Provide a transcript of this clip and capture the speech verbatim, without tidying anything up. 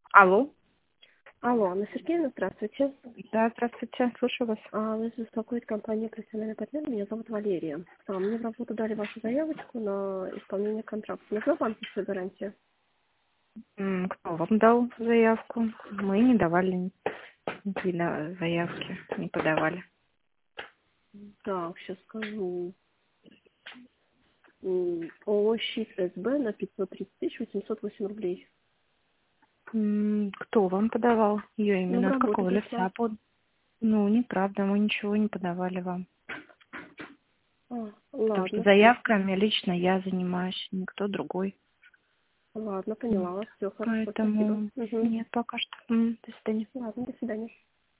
Алло. Алло, Анна Сергеевна, здравствуйте. Да, здравствуйте, слушаю вас. А, Вас беспокоит компания «Профессиональный партнер». Меня зовут Валерия. А, Мне в работу дали вашу заявочку на исполнение контракта. Нужна банковская гарантия? М, Кто вам дал заявку? Мы не давали никакие заявки, не подавали. Так, сейчас скажу. М, ООО «Щит СБ» на пятьсот тридцать тысяч восемьсот восемь рублей. М, Кто вам подавал ее Ну, в именно? От работу какого пришла. лица? Под... Ну, неправда, мы ничего не подавали вам. А, Потому что ладно, заявками лично я занимаюсь, никто другой. ладно, М, поняла вас. Все, хорошо, спасибо. Поэтому Угу. нет пока что. М, До свидания. Ладно, до свидания.